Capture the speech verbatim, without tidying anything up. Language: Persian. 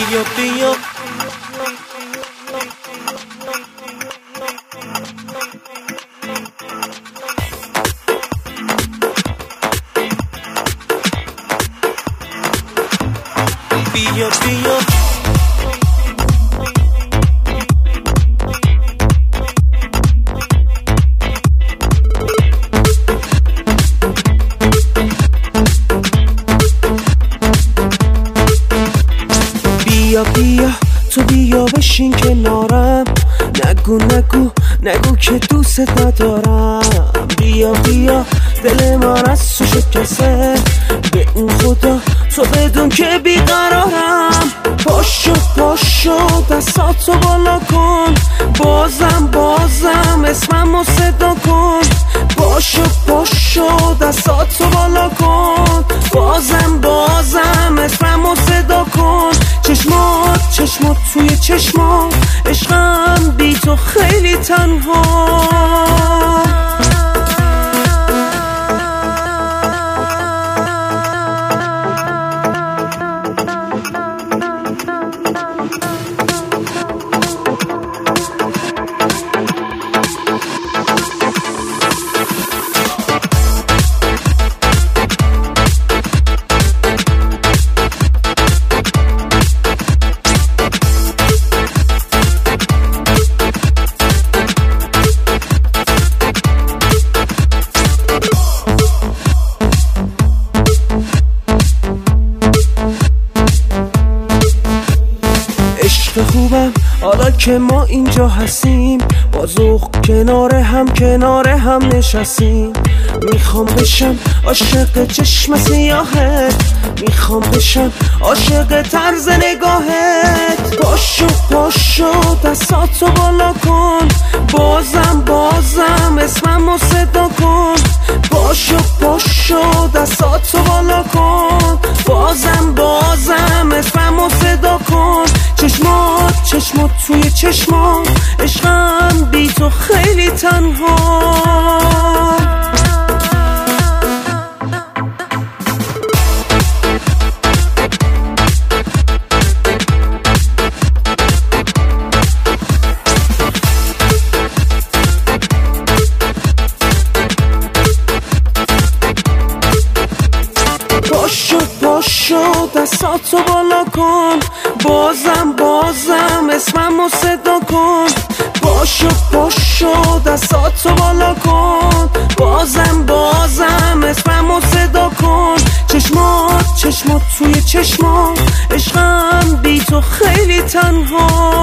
بیا بیا بیا بیا بیا بیا تو بیا بشین کنارم، نگو نگو نگو که دوست ندارم. بیا بیا دل من از تو شکسته، به اون خدا تو بدون که بیقرارم. پاشو پاشو دستاتو بالا کن، بازم بازم اسممو صدا کن. پاشو پاشو دستاتو بالا کن، بازم بازم اسممو صدا کن. چشمات چشمات توی چشمات، عشقم بی تو خیلی تنها. خوبم حالا که ما اینجا هستیم، با ذوق کنار هم کنار هم نشستیم. میخوام بشم عاشق چشم سیاهت، میخوام بشم عاشق طرز نگاهت. پاشو پاشو دستاتو بالا کن، بازم بازم اسممو صدا کن. پاشو پاشو دستاتو بالا کن، بازم بازم اسممو صدا کن. چشمات چشمات توی چشمات، عشقم بی تو خیلی تنها. پاشو پاشو دستاتو بالا کن، بازم بازم اسممو صدا کن. پاشو پاشو دستاتو بالا کن، بازم بازم اسممو صدا کن. چشمات چشمات توی چشمات، عشقم بی تو خیلی تنها.